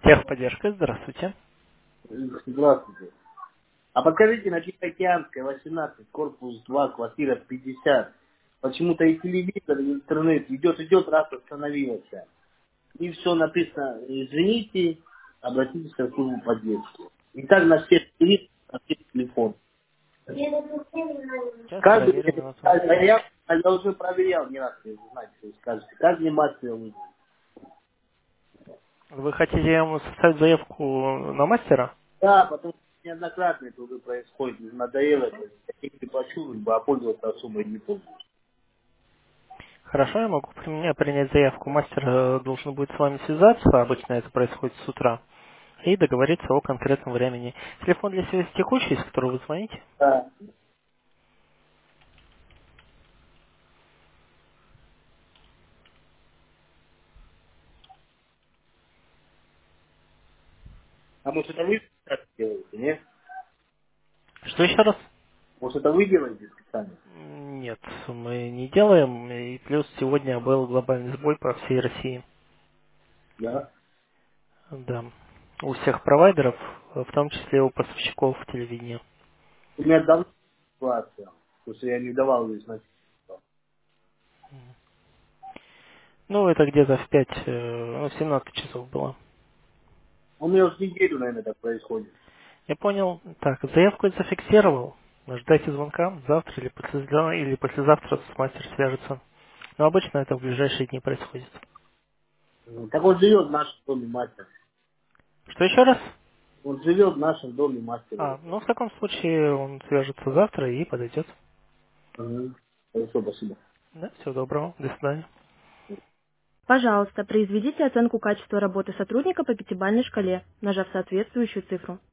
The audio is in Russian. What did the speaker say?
Техподдержка, здравствуйте. Здравствуйте. А подскажите, на Тихоокеанской, 18, корпус 2, квартира 50. Почему-то и телевизор, и интернет идет, раз остановился. И все написано, извините, обратитесь в службу поддержки. И так на все телевизоры, на все телефоны. Сейчас Каждый, проверим минуту. я уже проверял не раз, вы знаете, что вы скажете. Каждый мастер вызвал. Вы хотите ему составить заявку на мастера? Да, потому что неоднократно это уже происходит. Надоело Хорошо. это. Я не плачу, а пользоваться особо не пользуюсь. Хорошо, я могу при мне принять заявку. Мастер должен будет с вами связаться, обычно это происходит с утра, и договориться о конкретном времени. Телефон для связи текущий, с которого вы звоните? Да. А может это вы так делаете, нет? Что еще раз? Может это вы делаете специально? Нет, мы не делаем, и плюс сегодня был глобальный сбой по всей России. Да. Да. У всех провайдеров, в том числе у поставщиков телевидения. У меня давно ситуация, потому что я не давал ей значения. Ну, это где-то в 5, в 17 часов было. У меня уже неделю, наверное, так происходит. Я понял. Так, заявку я зафиксировал. Ждайте звонка завтра или послезавтра с мастер свяжется. Но обычно это в ближайшие дни происходит. Так он живет в нашем доме мастер. Что еще раз? Он живет в нашем доме мастер. Ну, в таком случае он свяжется завтра и подойдет. Угу. Хорошо, спасибо. Да, всего доброго. До свидания. Пожалуйста, произведите оценку качества работы сотрудника по пятибалльной шкале, нажав соответствующую цифру.